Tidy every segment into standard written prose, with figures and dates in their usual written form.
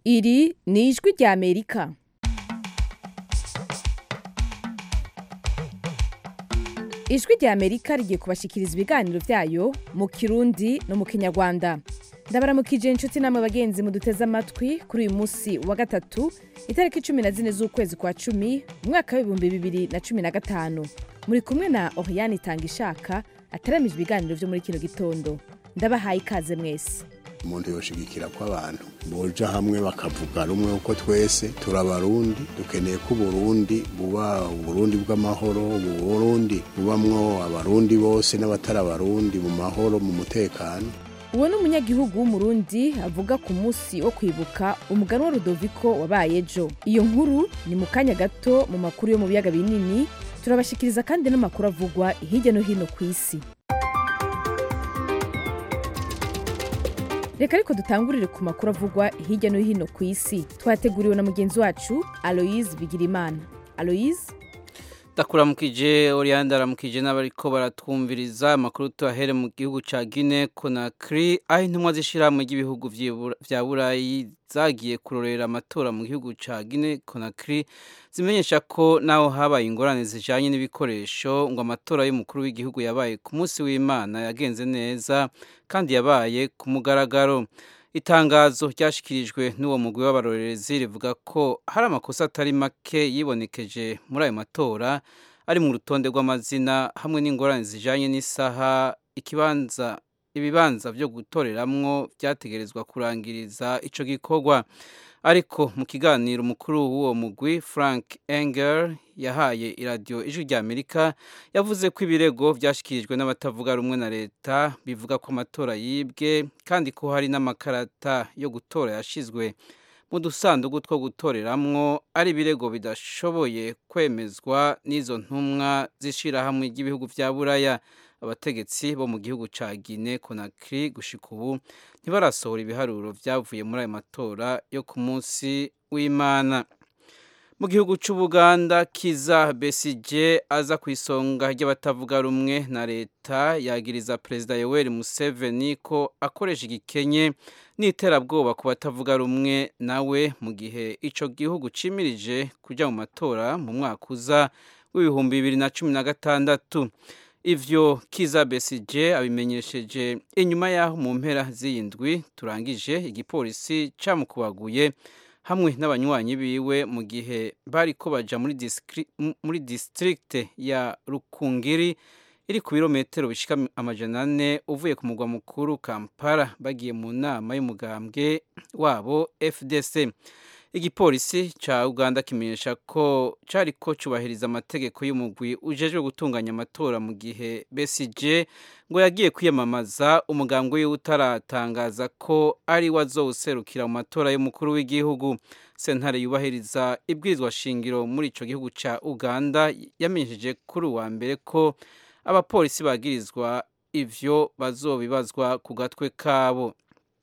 Iri ni ijwi rya Amerika. Ijwi rya Amerika rigiye kubashikiriza ibiganiro vyayo mu Kirundi no mu Kinyarwanda. Ndabaramukije inshuti namwe bagenzi muduteze amatwi kuri uyu musi wa gatatu itariki 14 z'ukwezi kwa 10 umwaka wa 2015. Muri kumwe na Oriane Tangishaka ataramije ibiganiro vyo muri kino gitondo. Ndabahaye ikaze mwese. Umuntu yoshigikira ko abantu boja hamwe bakavuga rumwe uko twese turabarundi dukeneye ko Burundi buba Burundi bw'amahoro, Burundi bubamwo abarundi bose n'abatarabarundi mu mahoro mu mutekano. Uwo ni umunyagihugu w'umurundi avuga ku musi wo kwibuka umuganwa Rudoviko wabaye ejo. Iyo nkuru ni mu kanya gato mu makuru yo mu biyaga binini, turabashikiriza kandi n'amakuru avugwa hirya no hino ku isi. Reka ariko dutangurire ku makuru avugwa hirya no hino ku isi. Twateguriwe na mugenzi wacu Aloise Bigirimana. Aloise, ndakuramukije Oriane, aramukije n'abariko baratwumviriza. Amakuru tuahere mu gihugu ca Guinea Conakry, aho intumwa z'ishirahamwe ry'ibihugu vya Burayi zagiye kurorera amatora mu gihugu ca Guinea Conakry zimenyesha ko naho habaye ingorane zijanye n'ibikoresho ngo amatora y'umukuru w'igihugu yabaye ku munsi w'Imana yagenze neza kandi yabaye ku mugaragaro. Itangazo ryashikirijwe n'uwo mugwi w'abarorerezi rivuga ko hari amakosa atari make yibonekeje muri ayo matora ari mu rutonde rw'amazina hamwe n'ingorane zijanye n'isaha ibibanza vyo gutoreramwo vyategerezwa kurangiriza ico gikorwa. Ariko mu kiganiro umukuru w'uwo mugwi Frank Engel yahaye iradiyo Ijwi rya Amerika yavuze ko ibirego vyashikirijwe n'abatavuga rumwe na leta bivuga ko amatora yibwe kandi ko hari n'amakarata yo gutora yashizwe mu dusandugu two gutoreramwo ari ibirego bidashoboye kwemezwa n'izo ntumwa z'ishirahamwe ry'ibihugu vya Buraya. Abategetsi bo mu gihugu ca Guinea Conakry gushika ubu ntibarasohora ibiharuro vyavuye muri ayo matora yo ku munsi w'Imana. Mu gihugu c'Ubuganda, Kizza Besigye aza kw'isonga ry'abatavuga rumwe na leta yagiriza Perezida Yoweri Museveni ko akoresha igikenye n'iterabwoba ku batavuga rumwe nawe mu gihe ico gihugu cimirije kuja mu matora mu mwaka uza w'ibihumbi 2016. Ivyo Kizza Besigye abimenyesheje inyuma yaho mu mpera z'iyindwi turangije igipolisi camukubaguye hamwe n'abanywanyi biwe mu gihe bariko baja muri district ya Rukungiri iri ku birometero bishika 400 uvuye ku mugwa mukuru Kampala bagiye mu nama y'umugambwe wabo FDC. Igipolisi ca Uganda kimenyesha ko cariko cubahiriza amategeko y'umugwi ujejwe gutunganya amatora mu gihe Besigye ngo yagiye kwiyamamaza umugambwe wiwe utaratangaza ko ari wazowuserukira mu matora y'umukuru w'igihugu. Sentare yubahiriza ibwirizwa shingiro muri ico gihugu ca Uganda yamenyesheje kuri uwa mbere ko abapolisi bagirizwa ivyo bazobibazwa ku gatwe kabo.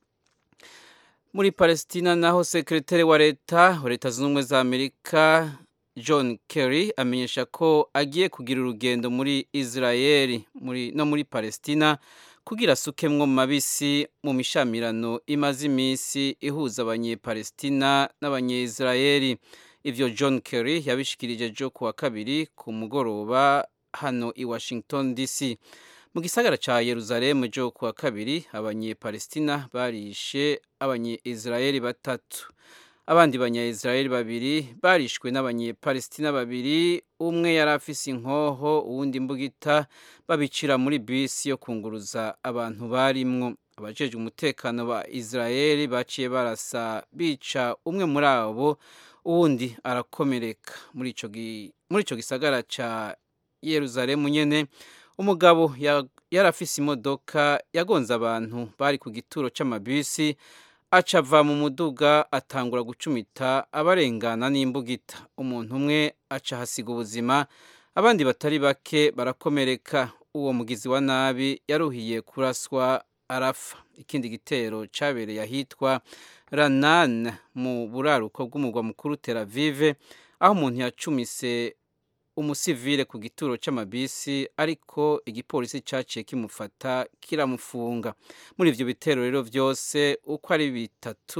Muri Palestina naho sekretari wa leta zunze ubumwe za Amerika John Kerry amenyesha ko agiye kugira urugendo muri Israeli no muri Palestina kugira sukemwo mabisi mu mishamirano imaze imisi ihuza abanye-Palestina n'abanye-Israeli. Ivyo John Kerry yabishikirije jo kuwa kabiri ku mugoroba hano i Washington DC. Mu gisagara ca Yerusalemu jo kuwa kabiri abanye-Palestina barishe abanye-Israeli 3. Abandi banya-Israeli 2 barishwe n'abanye-Palestina 2, umwe yari afise inkoho uwundi imbugita babicira muri bisi yo kunguruza abantu barimwo. Abajejwe umutekano ba Israeli baciye barasa bica umwe muri abo uwundi arakomereka. Muri ico gisagara ca Yerusalemu nyene umugabo yarafise imodoka yagonze abantu bari ku gituro c'amabisi acava mu muduga atangura gucumita abarengana n'imbugita. Umuntu umwe aca hasiga ubuzima, abandi batari bake barakomereka. Uwo mugizi wa nabi yaruhiye kuraswa arafa. Ikindi gitero cabereye ahitwa Ranan mu buraruko bw'umugwa mukuru Tel Aviv, aho umuntu yacumise umusivile ku gituro c'amabisi ariko igipolisi caciye kimufata kiramufunga. Muri ivyo bitero rero vyose uko ari bitatu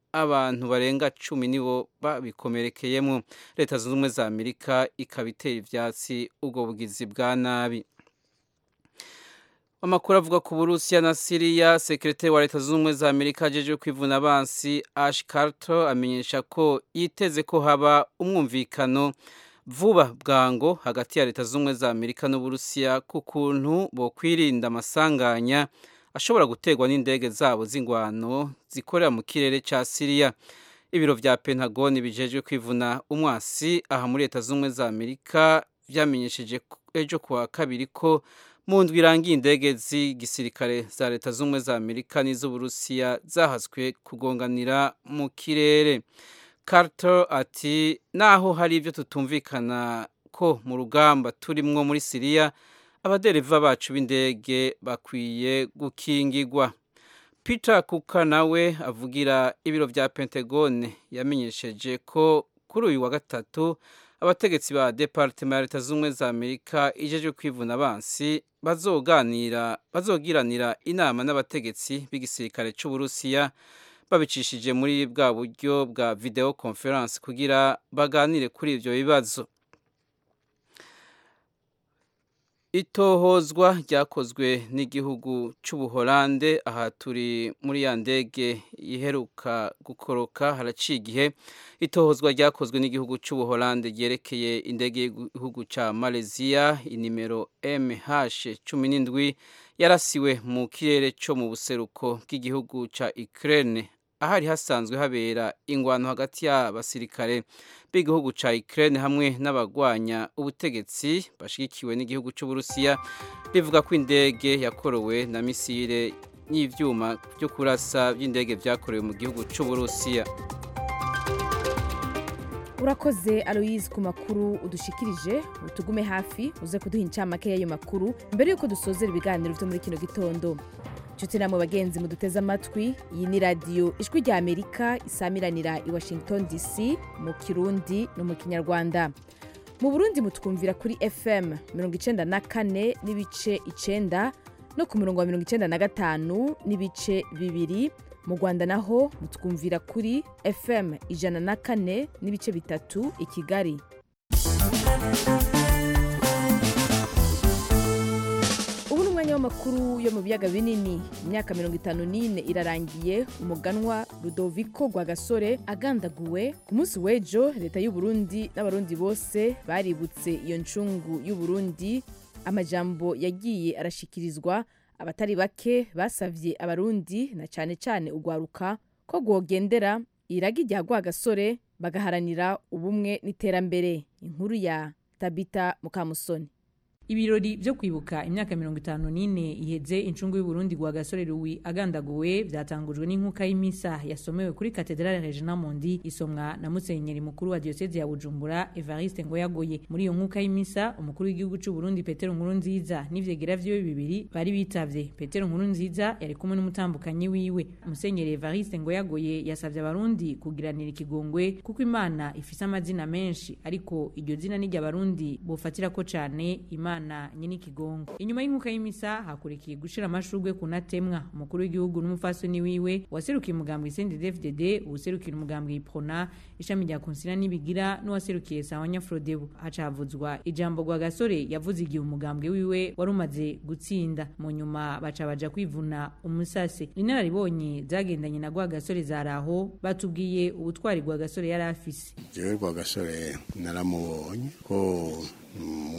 abantu barenga 10 nibo babikomerekeyemo. Leta zunze ubumwe za Amerika ikabitera ivyatsi ubwo bugizi bwa nabi. Amakuru avuga ku Burusiya na Syria, sekretari wa Leta zunze ubumwe za Amerika ajeje kwivuna abansi Ash Carter amenyesha ko yiteze ko haba umwumvikano vuba bwango hagati ya Leta zunze ubumwe za Amerika n'Uburusiya ku kuntu bo kwirinda amasanganya ashobora gutegwa n'indege zabo z'ingwano zikorera mu kirere ca Syria. Ibiro vya Pentagon bijejwe kwivuna umwasi aha muri Leta zunze ubumwe za Amerika vyamenyesheje ejo kuwa kabiri ko mu ndwi irangiye indege z'igisirikare za Leta zunze ubumwe za Amerika n'iz'Uburusiya zahaswe kugonganira mu kirere. Carter ati naho hari ivyo tutumvikana ko mu rugamba turimwo muri Syria, abadereva bacu b'indege bakwiye gukingirwa. Peter Cook nawe avugira ibiro vya Pentagon yamenyesheje ko kuri uyu wa gatatu abategetsi ba Departement ya Leta zunze ubumwe za Amerika ijeje kwivuna abansi bazogiranira inama n'abategetsi b'igisirikare c'Uburusiya babicishije muri bwa buryo bwa video conference kugira baganire kuri ivyo bibazo. Itohozwa ryakozwe n'igihugu c'Ubuholande, aha turi muri ya ndege iheruka gukoroka haraciye igihe. Itohozwa ryakozwe n'igihugu c'Ubuholande ryerekeye indege y'igihugu ca Malaysia inimero MH17 yarasiwe mu kirere co mu buseruko bw'igihugu ca Ukraine, ahari hasanzwe habera ingwano hagati y'abasirikare b'igihugu ca Ukraine hamwe n'abagwanya ubutegetsi bashigikiwe n'igihugu c'Uburusiya. Bivuga ko indege yakorowe na misile n'ivyuma byo kurasa by'indege vyakorewe mu gihugu c'Uburusiya. Urakoze Aloise ku makuru udushikirije. Utugume hafi uze kuduha incamake y'ayo makuru mbere yuko dusozera ibiganiro vyo muri kino gitondo. Nshuti namwe bagenzi muduteze amatwi, iyi ni radio Ijwi rya Amerika isamiranira i Washington DC mu Kirundi no mu Kinyarwanda. Mu Burundi mutwumvira kuri FM 94 n'ibice 9 no ku murongo wa 95 n'ibice 2. Mu Rwanda naho mutwumvira kuri FM 104 n'ibice 3 i Kigali. Umwanya w'amakuru yo mu biyaga binini. Imyaka 54 irarangiye umuganwa Rudoviko Rwagasore agandaguwe. Ku munsi w'ejo leta y'u Burundi n'abarundi bose baributse iyo ncungu y'u Burundi. Amajambo yagiye arashikirizwa, abatari bake basavye abarundi na cane cane ugwaruka ko gwogendera iragi rya Rwagasore bagaharanira ubumwe n'iterambere. Inkuru ya Tabita Mukamusoni. Ibirori byo kwibuka imyaka 54 iheze incungu y'u Burundi Rwagasore Louis agandaguwe byatangujwe n'inkuka y'imisa yasomewe kuri Cathedrale Regina Mundi isomwa na Musenyeri mukuru wa Diocese ya Bujumbura Evariste Ngoyagoye. Muri iyo nkuka y'imisa umukuru w'igihugu cy'u Burundi Petero Nkurunziza n'ivyegera vyiwe bibiri bari bitavye. Petero Nkurunziza yari kumwe n'umutambukanyi wiwe. Musenyeri Evariste Ngoyagoye yasavye abarundi kugiranira ikigongwe kuko Imana ifise amazina menshi, ariko iryo zina ni ry'abarundi bofatira ko cane Imana na nyini kigongo. Inyuma y'inkuka y'imisa hakurikiye gushira amashurwe kunatemwa. Umukuru w'igihugu n'umufasoni wiwe waserukiye umugambwe CNDD-FDD, userukira umugambwe Iprona, ishami rya Konsila nibigira n'uwaserukiye Sawanya Frodebu. Hacavuzwa ijambo Rwagasore yavuze igihe umugambwe wiwe warumaze gutsinda. Mu nyuma baca baja kwivuna umusase. Inararibonye zagendanye na Rwagasore zaraho batubwiye ubutwari Rwagasore yari afise. Jewe Rwagasore naramubonye ko mu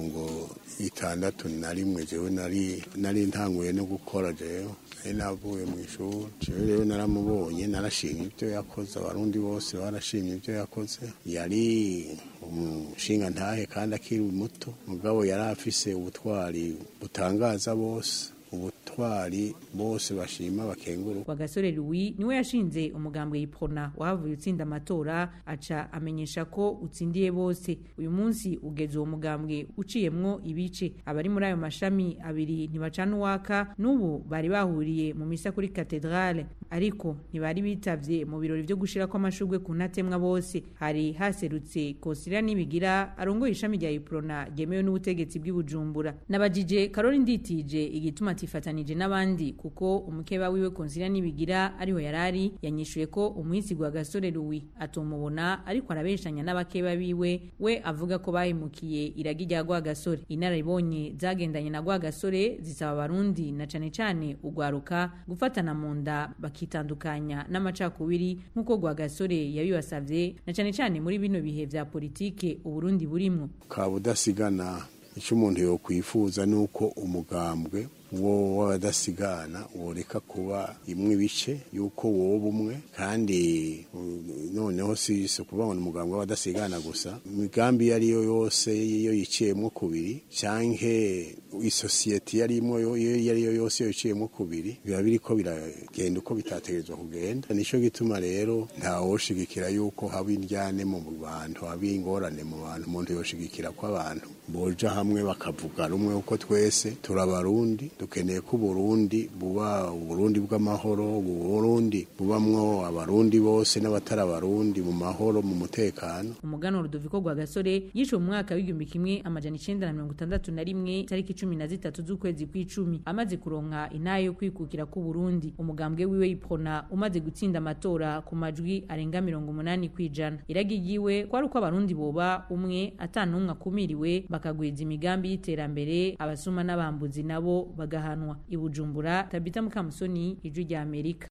61 jewe nari ntanguye no gukora jewe navuye mu ishuri. Jewe rero naramubonye, narashimye ibyo yakoze, abarundi bose barashimye ibyo yakoze. Yari umushinga ntahe kandi akiri muto, mugabo yari afise ubutwari butangaza bose, ubutwari bose bashima bakenguru. Rwagasore Louis niwe yashinze umugambwe Iprona wahavuye utsinda amatora, aca amenyesha ko utsindiye bose. Uyu munsi ugeze uwo mugambwe uciyemwo ibice, abari muri ayo mashami abiri ntibacana uwaka. N'ubu bari bahuriye mu misa kuri Cathedrale. ariko ntibari bitavye mu birori vyo gushirako amashurwe ku ntatemwa bose. Hari haserutse Konsila Nibigira arongoye ishami rya Iprona ryemewe n'ubutegetsi bw'Ibujumbura. Nabajije Karoli Nditije igituma tifatanije n'abandi kuko umukeba wiwe Konsila Nibigira ariho yarari, yanyishuye ko umuhisi gwa Gasore Louis atomubona ariko arabeshanya n'abakeba biwe, we avuga ko bahimukiye iragi rya gwa Gasore. Inararibonye zagendanye na gwa Gasore zisaba abarundi na cane cane ugwaruka gufatana mu nda bakitandukanya n'amacakubiri nkuko gwa Gasore yabibasavye na cane cane muri bino bihe vya politike Uburundi burimwo. Kabudasigana icyo umuntu yokwifuza nuko umugambwe wo w'abadasigana woreka kuba imwe bice yuko wowe umwe kandi noneho si kubabona umugambwe w'abadasigana gusa, imigambi yariyo yose iyo yiciyemo kubiri canke isosiyete yarimo yariyo yose yiciyemo kubiri biba biriko biragenda uko bitategerezwa kugenda. Nico gituma rero nta woshigikira yuko haba indyane mu bantu, haba ingorane mu bantu. Umuntu yoshigikira ko abantu boja hamwe bakavuga rumwe uko twese turabarundi, dukeneye ko Burundi buba Burundi bw'amahoro, Burundi bubamwo abarundi bose n'abatari abarundi mu mahoro mu mutekano. Umuganwa Rudoviko gwa Gasore yishe mu mwaka w'igihumbi kimwe amajana 1961 tariki 13 z'ukwezi kw'icumi amaze kuronka intahe yo kwikukira ku Burundi. Umugambwe wiwe Iprona umaze gutsinda amatora ku majwi arenga 80%. Iragi yiwe kwari uko abarundi boba umwe atanumwe akumiriwe bakagwiza imigambi y'iterambere, abasuma n'abambuzi nabo bagahanwa. Ibujumbura, Tabita Mukamusoni, Ijwi rya Amerika.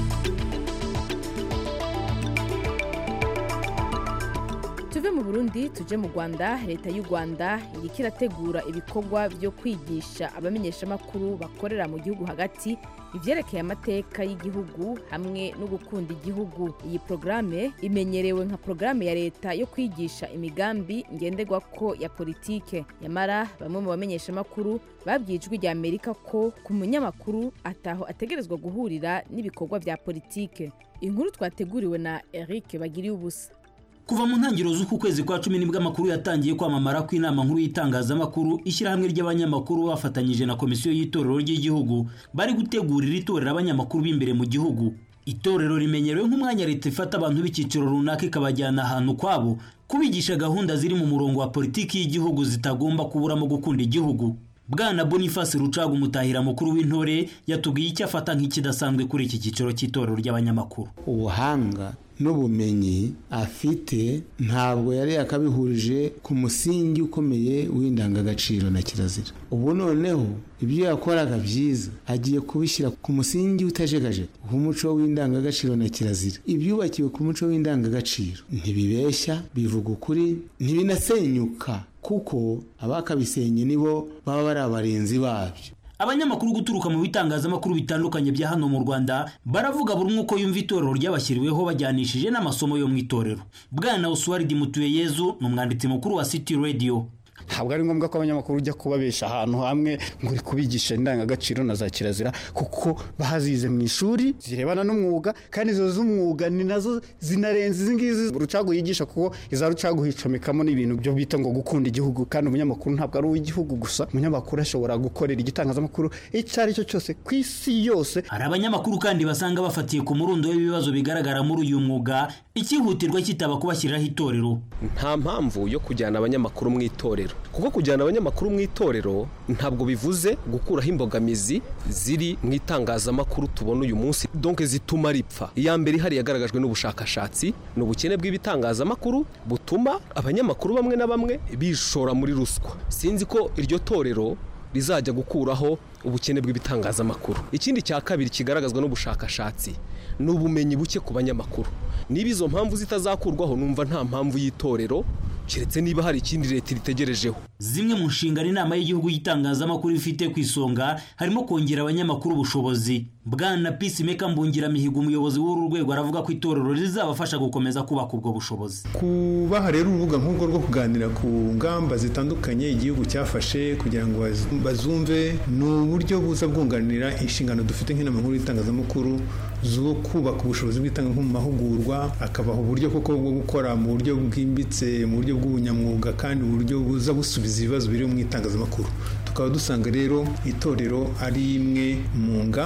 Tuve mu Burundi tuje mu Rwanda. Leta y'u Rwanda iriko irategura ibikorwa byo kwigisha abamenyesha makuru bakorera mu gihugu hagati ivyerekeye amateka y'igihugu hamwe no gukunda igihugu. Iyi programe imenyerewe nka programe ya leta yo kwigisha imigambi ngenderwako ya politike. Yamara bamwe mu bamenyesha makuru babwijwe rya Amerika ko ku munyamakuru ataho ategerezwa guhurira n'ibikorwa vya politike. Inkuru twateguriwe na Eric Bagiriye ubusa. Kuva mu ntangiriro z'uku kwezi kwa 10 nibwo amakuru yatangiye kwamamara ku inama nkuru y'itangazamakuru ishyirahamwe ry'abanyamakuru bafatanyije na komisiyo y'itorero ry'igihugu bari gutegurira itorero abanyamakuru b'imbere mu gihugu. Itorero rimenyerewe nk'umwanya leta ifata abantu b'ikiciro runaka ikabajyana ahantu kwabo kubigisha gahunda ziri mu murongo wa politiki y'igihugu zitagomba kuburamo gukunda igihugu. Bwana Boniface Rucagu Mutahira mukuru w'intore yatubwiye icyo afata nk'ikidasanzwe kuri iki kiciro cy'itorero ry'abanyamakuru. Ubuhanga n'ubumenyi afite ntabwo yari yakabihurije ku musingi ukomeye w'indangagaciro na kirazira. Ubu noneho ibyo yakoraga byiza agiye kubishyira ku musingi utajegaje w'umuco w'indangagaciro na kirazira. Ibyubakiwe ku muco w'indangagaciro ntibibeshya, bivuga ukuri, ntibinasenyuka kuko abakabisenye nibo baba bari abarinzi babyo. Abanyamakuru guturuka mu bitangazamakuru bitandukanye bya hano mu Rwanda baravuga buri umwe ko yumva itorero ryabashyiriweho bajyanishije n'amasomo yo mu itorero. Bwana Oswald Mutuyeyezu n'umwanditsi mukuru wa City Radio. Ntabwo ari ngombwa ko abanyamakuru ujya kubabesha ahantu hamwe ngo uri kubigisha indangagaciro na za kirazira kuko bahazize mu ishuri zirebana n'umwuga, kandi izo z'umwuga ni nazo zinarenze izingizi Rucagu yigisha kuko iza Rucagu hicomekamo n'ibintu byo bita ngo gukunda igihugu. Kandi umunyamakuru ntabwo ari uw'igihugu gusa, umunyamakuru ashobora gukorera igitangazamakuru icyo ari cyo cyose ku isi yose. Hari abanyamakuru kandi basanga bafatiye ku murundo w'ibibazo bigaragara muri uyu mwuga ikihutirwa kitaba kubashyiriraho itorero. Nta mpamvu yo kujyana abanyamakuru mu itorero, kuko kujyana abanyamakuru mu itorero ntabwo bivuze gukuraho imbogamizi ziri mu itangazamakuru tubona uyu munsi donc zituma ripfa. Iya mbere hari yagaragajwe n'ubushakashatsi n'ubukene bw'ibitangazamakuru butuma abanyamakuru bamwe na bamwe bishora muri ruswa. Sinzi ko iryo torero rizajya gukuraho ubukene bw'ibitangazamakuru. Ikindi cya kabiri kigaragazwa n'ubushakashatsi n'ubumenyi buke ku banyamakuru. Niba izo mpamvu zitazakurwaho numva nta mpamvu y'itorero kiretse niba hari ikindi leta ritegerejeho. Zimwe mu nshingano inama y'igihugu y'itangazamakuru ifite ku isonga harimo kongera abanyamakuru ubushobozi. Bwana Peacemaker Mbungiramihigo umuyobozi w'uru rwego aravuga ko itorero rizabafasha gukomeza kubaka ubwo bushobozi. Kubaha rero urubuga nk'urwo rwo kuganira ku ngamba zitandukanye igihugu cyafashe kugira ngo bazumve ni uburyo buza bwunganira inshingano dufite nk'inama nkuru y'itangazamakuru zo kubaka ubushobozi bw'itangazamakuru mu mahugurwa, akabaha uburyo koko bwo gukora mu buryo bwimbitse, mu buryo bw'ubunyamwuga kandi uburyo buza busubiza ibibazo biri mu itangazamakuru. Tukaba dusanga rero itorero ari imwe mu ngamba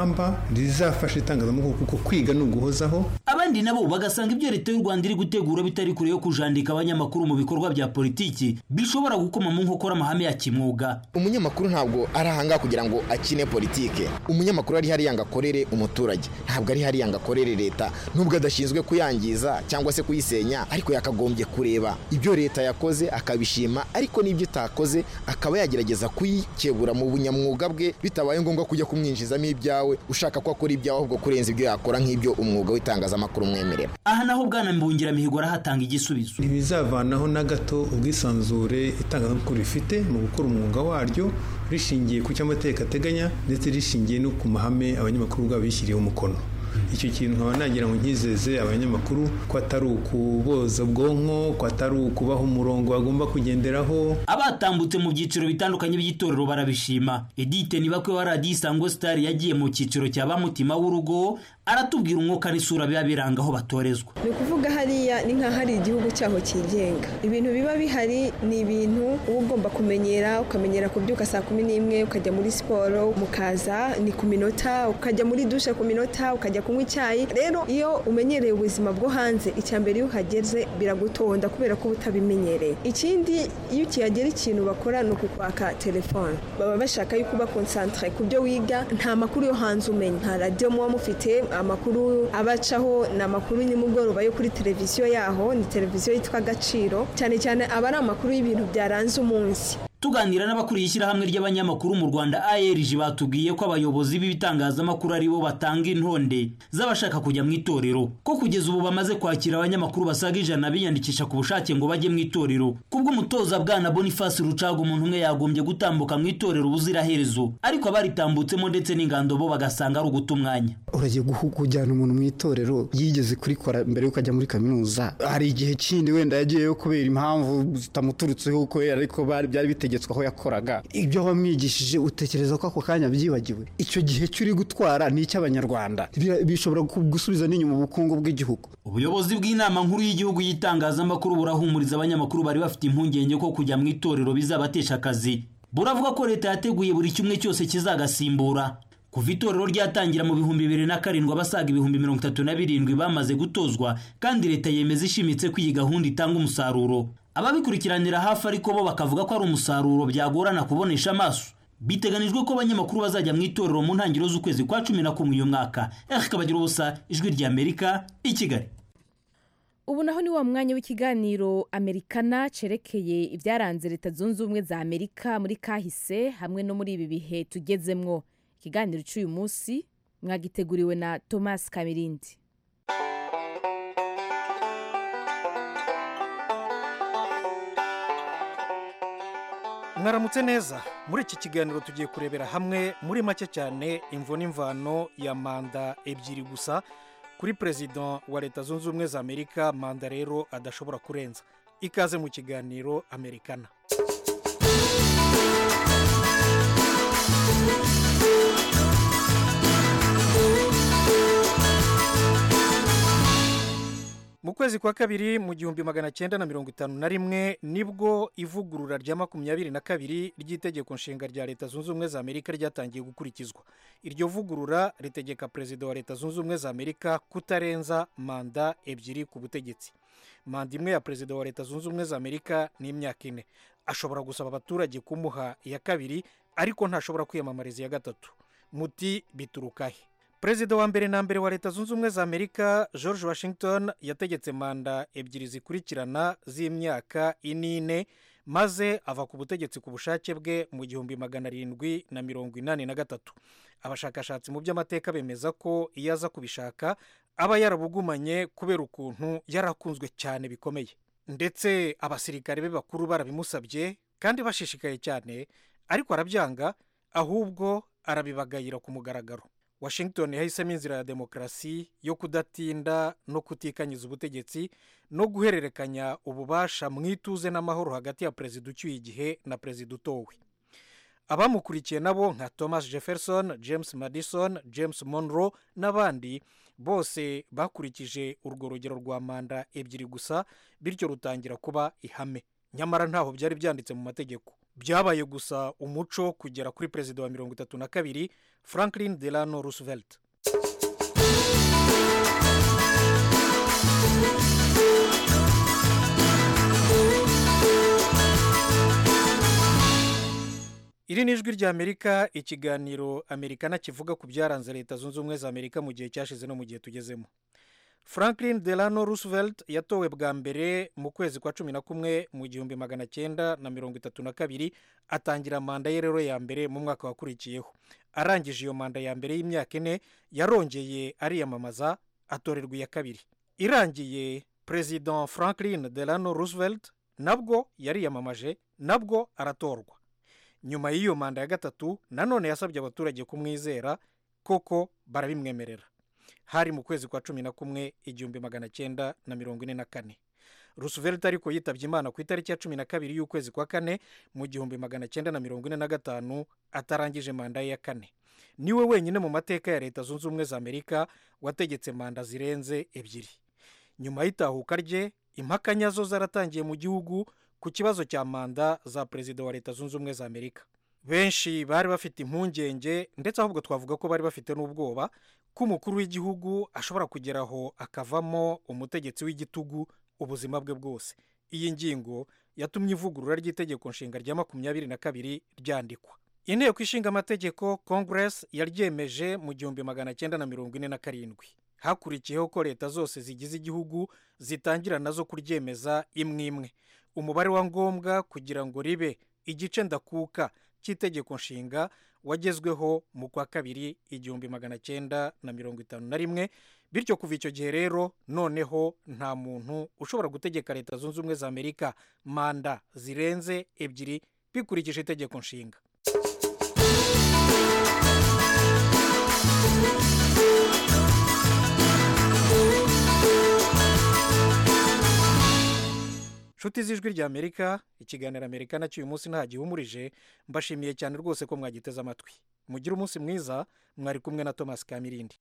rizafasha itangazamakuru kuko kwiga ni uguhozaho. Abandi nabo bagasanga ibyo leta y'u Rwanda iri gutegura bitari kure yo kujandika abanyamakuru mu bikorwa bya politiki bishobora gukoma mu nkokora amahame ya kimwuga. Umunyamakuru ntabwo ari ahanga kugira ngo akine politike. Umunyamakuru ari hariya ngakorere umuturage, ntabwo ari hariya ngakorere leta, nubwo adashinzwe kuyangiza cyangwa se kuyisenya, ariko yakagombye kureba ibyo leta yakoze akabishima, ariko n'ibyo itakoze akaba yagerageza kuyikebura mu bunyamwuga bwe, bitabaye ngombwa kujya kumwinjizamo ibyawe ushaka ko akora ibyawe ahubwo kurenza ibyo yakora nk'ibyo umwuga w'itangazamakuru umwemerera. Aha naho Bwana Mbungiramihigo arahatanga igisubizo. Ntibizavanaho na gato ubwisanzure itangazamakuru rifite mu gukora umwuga waryo, rishingiye ku cy'amategeko ateganya ndetse rishingiye no ku mahame abanyamakuru ubwabo bishyiriyeho umukono. Icyo kintu nkaba nagira ngo nkizeze abanyamakuru ko atari ukuboza ubwonko, ko atari ukubaha umurongo bagomba kugenderaho. Abatambutse mu byiciro bitandukanye by'itorero barabishima. Edith Nibakwe wa Radio Isango Star yagiye mu cyiciro cya bamutima w'urugo, aratubwira umwuka n'isura biba biranga aho batorezwa. Ni kuvuga hariya ni nka hari igihugu cyaho kigenga. Ibintu biba bihari ni ibintu uba ugomba kumenyera, ukamenyera kubyuka saa 11 ukajya muri siporo, mukaza ni ku minota, ukajya muri dushe ku minota, ukajya kunywa icyayi. Rero iyo umenyereye ubuzima bwo hanze, icyambere iyo uhageze biragutonda kubera ko utabimenyereye. Ikindi iyo ukihagera ikintu bakora no kukwaka telefone, baba bashaka yuko uba concentré ku byo wiga, nta makuru yo hanze umenya, nta radio muba mufite, amakuru abacaho na makuru nimugoroba yo kuri televiziyo yaho, ni televiziyo yitwa Agaciro, cyane cyane aba ari amakuru y'ibintu byaranze umunsi. Tuganira n'abakuriye ishyirahamwe ry'abanyamakuru mu Rwanda ARG batubwiye ko abayobozi b'ibitangazamakuru ari bo batanga intonde z'abashaka kujya mu itorero, ko kugeza ubu bamaze kwakira abanyamakuru basaga 100 biyandikisha ku bushake ngo bajye mu itorero. Kubwo umutoza Bwana Boniface Rucago, umuntu umwe yagombye gutambuka mu itorero ubuziraherezo, ariko abaritambutsemo ndetse n'ingando bo bagasanga ari uguta umwanya. Uragiye kujyana umuntu mu itorero yigeze kurikora mbere yuko ajya muri kaminuza, hari igihe kindi wenda yagiyeyo kubera impamvu zitamuturutseho ko ariko byari bitegetswe aho yakoraga. Ibyo wamwigishije utekereza ko ako kanya byibagiwe. Icyo gihe cyuri gutwara ni icy'abanyarwanda, bishobora gusubiza n'inyuma ubukungu bw'igihugu. Ubuyobozi bw'inama nkuru y'igihugu yitangazamakuru burahumuriza abanyamakuru bari bafite impungenge ko kujya mu itorero bizabatesha akazi. Buravuga ko leta yateguye buri kimwe cyose kizagasimbura. Kuva itorero ryatangira mu 2007 abasaga 37,000 bamaze gutozwa, kandi leta yemeza ishimitse ko iyi gahunda itanga umusaruro. Ababikurikiranira hafi ariko bo bakavuga ko ari umusaruro byagorana kubonesha amaso. Biteganijwe ko abanyamakuru bazajya mu itorero mu ntangiriro z'ukwezi kwa 11 uyu mwaka. Kabagira ubusa, Ijwi ry'Amerika, i Kigali. Ubu naho ni wa mwanya w'ikiganiro Amerikana cerekeye ibyaranze Leta Zunze Ubumwe za Amerika muri kahise hamwe no muri ibi bihe tugezemwo. Ikiganiro cy'uyu munsi mwagiteguriwe na Thomas Kamirindi. Mwaramutse neza. Muri iki kiganiro tugiye kurebera hamwe muri make cyane imvo n'imvano ya manda ebyiri gusa kuri President wa Leta Zunze Ubumwe za Amerika, manda rero adashobora kurenza. Ikaze mu kiganiro Amerikana. Mu kwezi kwa kabiri mu 1951 nibwo ivugurura rya 22 ry'itegeko nshinga rya Leta Zunze Ubumwe za Amerika ryatangiye gukurikizwa. Iryo vugurura ritegeka Perezida wa Leta Zunze Ubumwe za Amerika kutarenza manda ebyiri ku butegetsi. Manda imwe ya Perezida wa Leta Zunze Ubumwe za Amerika ni imyaka 4. Ashobora gusaba abaturage kumuha iya kabiri, ariko ntashobora kwiyamamariza iya gatatu. Muti biturukahe? Perezida wa mbere na mbere wa Leta Zunze Ubumwe za Amerika George Washington yategetse manda ebyiri zikurikirana z'imyaka 4 maze ava ku butegetsi ku bushake bwe mu 1783. Abashakashatsi mu by'amateka bemeza ko iyo aza kubishaka aba yarabugumanye kubera ukuntu yarakunzwe cyane bikomeye, ndetse abasirikare be bakuru barabimusabye kandi bashishikaye cyane, ariko arabyanga, ahubwo arabibagayira ku mugaragaro. Washington yahisemo inzira ya demokarasi yo kudatinda no kutikanyiza ubutegetsi no guhererekanya ububasha mu ituze n'amahoro hagati ya perezida ucyuye igihe na perezida utowe. Abamukurikiye nabo nka Thomas Jefferson, James Madison, James Monroe n'abandi bose bakurikije urwo rugero rwa manda ebyiri gusa, bityo rutangira kuba ihame. Nyamara ntaho byari byanditse mu mategeko. Byabaye gusa umuco kugera kuri perezida wa 32 Franklin Delano Roosevelt. iri ni ijwi ry'Amerika, ikiganiro Amerikana kivuga ku byaranze leta zunze ubumwe za Amerika mu gihe cyashize no mu gihe tugezemo. Franklin Delano Roosevelt yatowe bwa mbere mu kwezi kwa 11 mu 1932, atangira manda ye rero ya mbere mu mwaka wakurikiyeho. Arangije iyo manda ya mbere y'imyaka 4 yarongeye ariyamamaza atorerwa iya kabiri. Irangiye President Franklin Delano Roosevelt nabwo yariyamamaje, nabwo aratorwa. Nyuma y'iyo manda ya gatatu nanone yasabye abaturage kumwizera, koko barabimwemerera. Hari mu kwezi kwa 11 1944. Roosevelt ariko yitabye Imana ku itariki ya 12 y'ukwezi kwa 4 mu 1945 atarangije manda ye ya 4. Niwe wenyine mu mateka ya leta zunze ubumwe za Amerika wategetse manda zirenze ebyiri. Nyuma y'itahuka rye, impaka nyazo zaratangiye mu gihugu ku kibazo cya manda za perezida wa leta zunze ubumwe za Amerika. Benshi bari bafite impungenge, ndetse ahubwo twavuga ko bari bafite n'ubwoba ko umukuru w'igihugu ashobora kugeraho akavamo umutegetsi w'igitugu ubuzima bwe bwose. Iyi ngingo yatumye ivugurura ry'itegeko nshinga rya 22 ryandikwa. Inteko ishinga amategeko Congress yaryemeje mu 1947. Hakurikiyeho ko leta zose zigize igihugu zitangira nazo kuryemeza imwe imwe. Umubare wa ngombwa kugira ngo ribe igice ndakuka cy'itegeko nshinga wagezweho mu kwa 2 1951. Bityo kuva icyo gihe rero noneho nta muntu ushobora gutegeka leta zunze ubumwe za Amerika manda zirenze ebyiri bikurikije itegeko nshinga. Nshuti z'ijwi ry'Amerika, ikiganiro Amerikana cy'uyu munsi nta gihumurije, mbashimiye cyane rwose ko mwagiteze amatwi. Mugire umunsi mwiza, mwari kumwe na Thomas Kamirindi.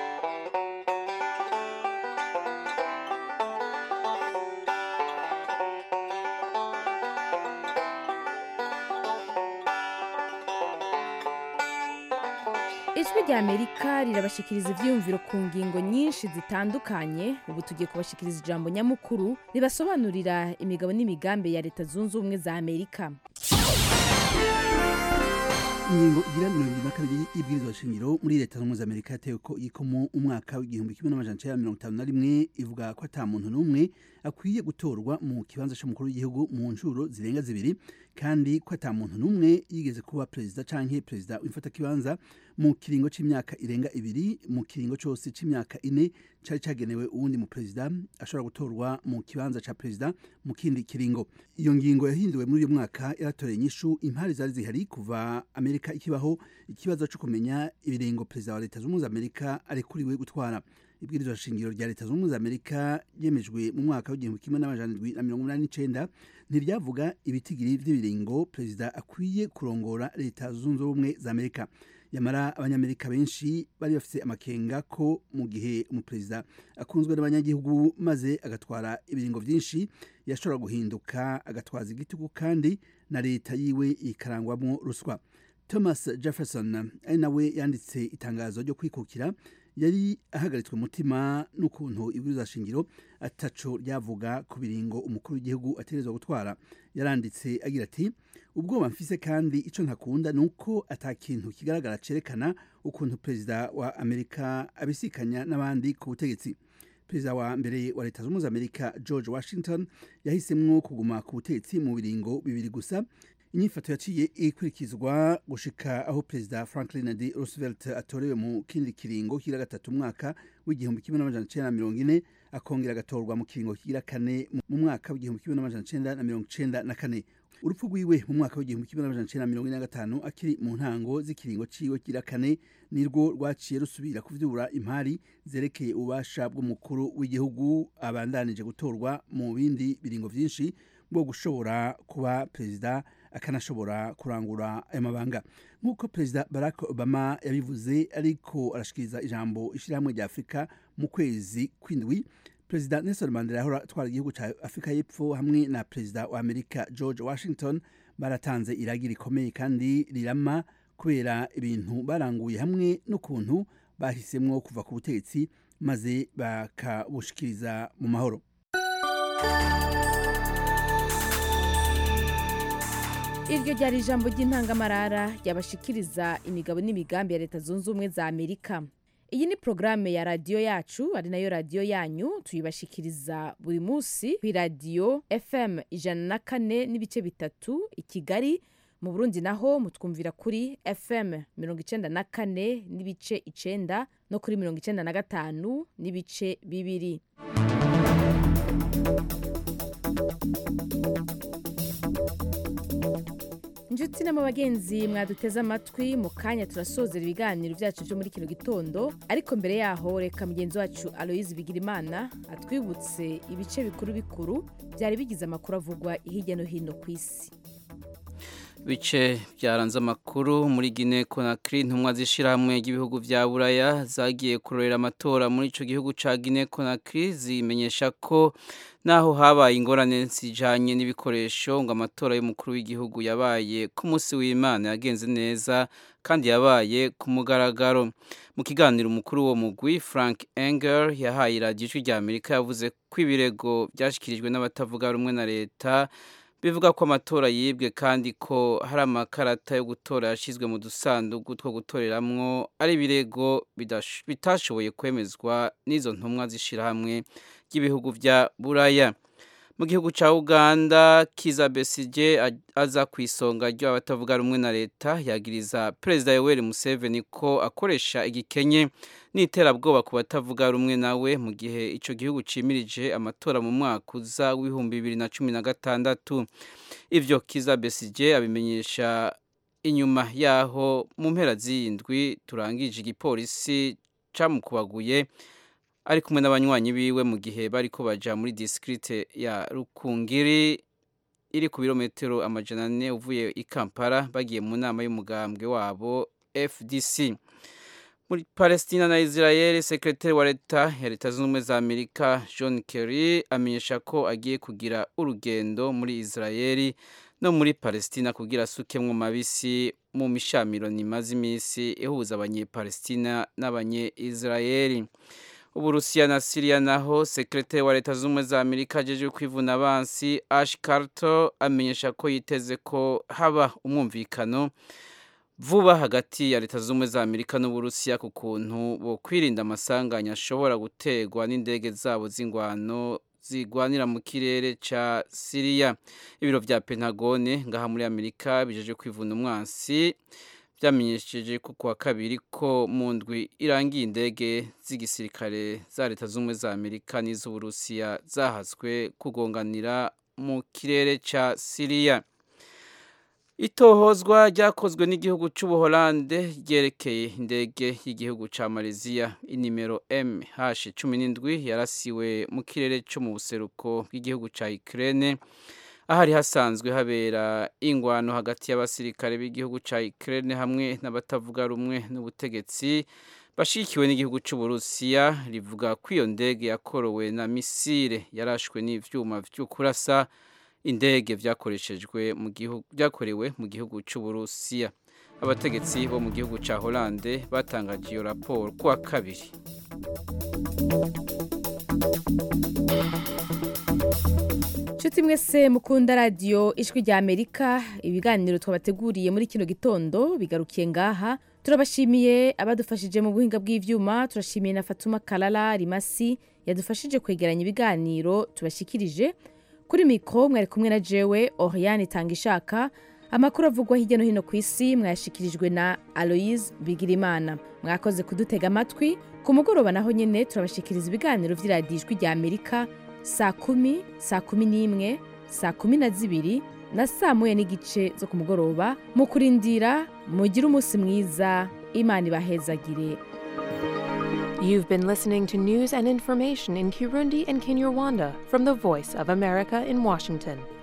Ijwi ry'Amerika rirabashikiriza ivyiyumviro ku ngingo nyinshi zitandukanye. Ubu tugiye kubashikiriza ijambo nyamukuru ribasobanurira imigabo n'imigambi ya leta zunze ubumwe za Amerika. Ingingo igira 22 y'ibwirizwa shingiro muri leta zunze ubumwe za Amerika yatewe ko ikomo umwaka w'1951 ivuga ko ata muntu n'umwe akwiye gutorwa mu kibanza cy'umukuru w'igihugu mu ncuro zirenga zibiri, kandi ko ata muntu n'umwe yigeze kuba perezida canke perezida w'imfata kibanza mu kiringo c'imyaka irenga ibiri mu kiringo cyose c'imyaka 4 cari cagenewe uwundi mu perezida ashobora gutorwa mu kibanza ca perezida mu kindi kiringo. Iyo ngingo yahinduwe muri uyu mwaka yaratoreye inyishu impari zari zihari kuva Amerika ikibaho ikibazo cyo kumenya ibiringo perezida wa leta zunze ubumwe za Amerika arekuriwe gutwara. Ibwirizwa shingiro rya leta zunze ubumwe za Amerika yemejwe mu mwaka w'1989 ntiryavuga ibitigiri vy'ibiringo perezida akwiye kurongora leta zunze ubumwe za Amerika. Yamara abanyamerika benshi bari bafite amakenga ko mu gihe umuperezida akunzwe n'abanyagihugu maze agatwara ibiringo byinshi yashobora guhinduka agatwaza igitugu kandi na leta yiwe ikarangwamo ruswa. Thomas Jefferson ari nawe yanditse itangazo ryo kwikukira yari ahagaritswe umutima n'ukuntu ibwirizwa shingiro ataco ryavuga ku biringo umukuru w'igihugu aterezwa gutwara. Yaranditse agira ati, ubwoba mfise kandi ico ntakunda nuko atakintu kigaragara cerekana ukuntu perezida wa Amerika abisikanya n'abandi ku butegetsi. Perezida wa mbere wa leta zunze ubumwe za Amerika George Washington yahisemwo kuguma ku butegetsi mu biringo bibiri gusa. Inyifato yaciye ikurikizwa gushika aho perezida Franklin D. Roosevelt atorewe mu kindi kiringo kigira gatatu mwaka w'1940 akongera agatorwa mu kiringo kigira kane mu mwaka w'1994. Urupfu rwiwe mu mwaka w'1945 akiri mu ntango z'ikiringo ciwe kigira kane nirwo rwaciye rusubira kuvyura impari zerekeye ububasha bw'umukuru w'igihugu abandanije gutorwa mu bindi biringo vyinshi bwo gushobora kuba perezida akanashobora kurangura ayo mabanga. Nk'uko perezida Barack Obama yabivuze ariko arashikiriza ijambo ishirahamwe rya Afrika mu kwezi kw'indwi, perezida Nelson Mandela yahora atwara igihugu ca Afrika y'Epfo hamwe na perezida wa Amerika George Washington baratanze iragi rikomeye kandi rirama kubera ibintu baranguye hamwe n'ukuntu bahisemwo kuva ku butegetsi maze bakabushikiriza mu mahoro. Iryo ryari ijambo ry'intangamarara ryabashikiriza imigabo n'imigambi ya Leta Zunze Ubumwe za Amerika. Iyi ni programme ya radio yacu, ari nayo radio yanyu, tuyibashikiriza buri munsi ku radio FM 104.3 i Kigali. Mu Burundi naho mutwumvira kuri FM 94.9 no kuri 95.2. Njuti na bagenzi mwaduteze amatwi mu kanya turasozera ibiganiro byacu byo muri kino gitondo, ariko mbere yaho reka mugenzi wacu Aloise Bigirimana atwibutse ibice bikuru byari bigize amakuru avugwa hirya no hino ku isi. Bice byaranze amakuru muri Guinea Conakry, intumwa z'ishirahamwe ry'ibihugu vya Buraya zagiye kurorera amatora muri ico gihugu ca Guinea Conakry zimenyesha ko naho habaye ingorane zijanye n'ibikoresho ngo amatora y'umukuru w'igihugu yabaye ku munsi w'Imana yagenze neza kandi yabaye ku mugaragaro. Mu kiganiro umukuru wo mugwi Frank Engel yahaye radio rya Amerika yavuze ko ibirego byashikirijwe n'abatavuga rumwe na leta bivuga ko amatora yibwe kandi ko hari amakarata yo gutora yashizwe mu dusandugu two gutoreramwo ari birego bitashoboye kwemezwa n'izo ntumwa z'ishirahamwe ry'ibihugu vya Buraya. Mu gihugu ca Uganda, Kizza Besigye aza kwisonga ryo abatavuga rumwe na leta yagiriza President Yoweri Museveni ko akoresha igikenye n'iterabwoba ku batavuga rumwe nawe mu gihe ico gihugu cimirije amatora mu mwaka uza w'ibihumbi 2016. Ivyo Kizza Besigye abimenyesha inyuma yaho mu mpera z'indwi turangije igipolisi camukubaguye ari kumwe n'abanywanyi biwe mu gihe bariko baja muri district ya Rukungiri iri ku birometero 400 uvuye i Kampala bagiye mu nama y'umugambwe wabo FDC. Muri Palestina na Israel, sekretari wa leta ya Leta Zunze Ubumwe za Amerika John Kerry amenyesha ko agiye kugira urugendo muri Israel no muri Palestina kugira sukemwo mabisi mu mishamiro nimaze imisi ihuza abanye-Palestina n'abanye-Israel. Uburusiya na Syria naho sekretari wa Leta Zunze Ubumwe za Amerika ajeje kwivuna abansi Ash Carter amenyesha ko yiteze ko haba umwumvikano vuba hagati ya Leta Zunze Ubumwe za Amerika n'Uburusiya ku kuntu bo kwirinda amasanganya ashobora gutegwa n'indege zabo z'ingwano zigwanira mu kirere ca Syria. Ibiro vya Pentagone ngaha muri Amerika bijeje kwivuna umwansi byamenyesheje ko kuwa kabiri ko mu ndwi irangiye indege z'igisirikare za Leta Zunze Ubumwe za Amerika n'iz'Uburusiya zahaswe kugonganira mu kirere ca Syria. Itohozwa ryakozwe n'igihugu c'Ubuholande ryerekeye indege y'igihugu ca Malaysia inimero MH17 yarasiwe mu kirere cyo mu buseruko bw'igihugu ca Ukraine, ahari hasanzwe habera ingwano hagati y'abasirikare b'igihugu ca Ukraine hamwe n'abatavuga rumwe n'ubutegetsi bashikiwe n'igihugu c'Uburusiya. Rivuga ko iyo ndege yakorowe na misile yarashwe n'ivyuma vy'ukurasa indege vyakorewe mu gihugu c'Uburusiya. Abategetsi bo mu gihugu ca Hollande batangaje iyo raporo kuwa kabiri. Nshuti mwese mukunda radio Ijwi rya Amerika, ibiganiro twabateguriye muri kino gitondo bigarukiye ngaha. Turabashimiye abadufashije mu buhinga bw'ivyuma, turashimiye na Fatuma Kalala Rimasi yadufashije kwegeranya ibiganiro tubashikirije. Kuri mikro mwari kumwe na jewe Oriane Tangishaka. Amakuru avugwa hirya no hino ku isi mwashikirijwe na Aloise Bigirimana. Mwakoze kudutega amatwi. Ku mugoroba naho nyene turabashikiriza ibiganiro vy'iradiyo Ijwi rya Amerika saa 10, saa 11, saa 12 na saa 1 n'igice zo ku mugoroba. Mu kurindira mugira umunsi mwiza, Imana ibahezagire. You've been listening to news and information in Kirundi and Kinyarwanda from the Voice of America in Washington.